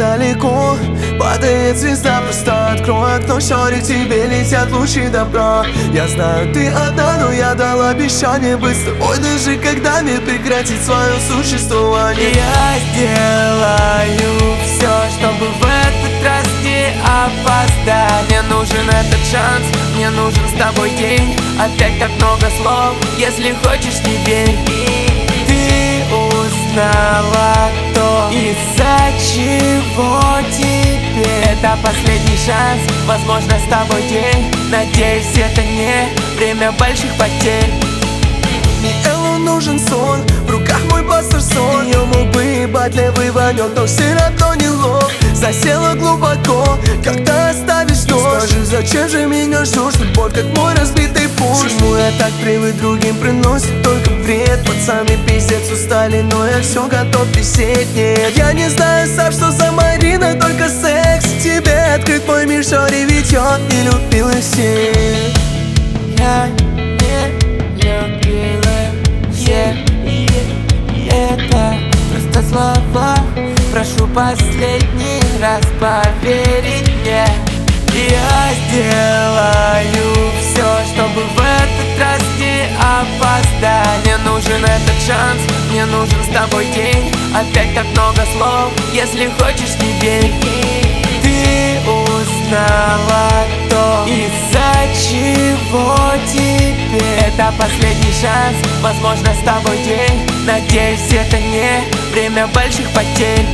далеко падает звезда, просто открой окно, шарик, тебе летят лучи добра. Я знаю, ты одна, но я дал обещание быть с тобой, даже когда мир прекратит свое существование. Я сделаю все, чтобы в этот раз не опоздать. Мне нужен этот шанс, мне нужен с тобой день. Опять так много слов, если хочешь, не верь. Ты узнала то, из-за чего теперь. Это последний шанс, возможно, с тобой день. Надеюсь, это не время больших потерь. Мне Эллу нужен сон, в руках мой бастер-сон. Ее мог бы ебать левый вонек, но все равно не лох. Засела глубоко, когда оставишь нож. Скажи, зачем же меня ждешь? Любовь, как мой разбитый пульс. Почему я так привык, другим приносит только вред? Пацаны пиздец устали, но я все готов висеть. Нет, я не знаю сам, что за Марина, только секс. Тебе открыт мой мир, шори, ведь я не любил их всех. Я не любила всех, и это просто слова. Прошу последний раз поверить мне. Я сделаю все, чтобы в этот раз не опоздать. Мне нужен этот шанс, мне нужен с тобой день. Опять так много слов, если хочешь, не верь. Ты узнала то, из-за чего теперь. Это последний шанс, возможно, с тобой день. Надеюсь, это не время больших потерь.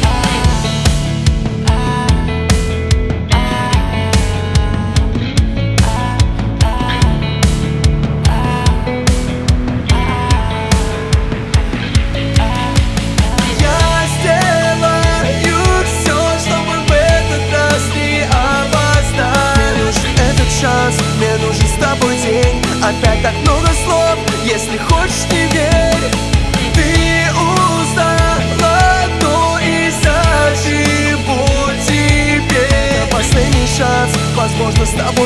Мне нужен с тобой день. Опять так много слов, если хочешь, не верь. Ты узнала то, из-за чего теперь. Это последний шанс, возможно, с тобой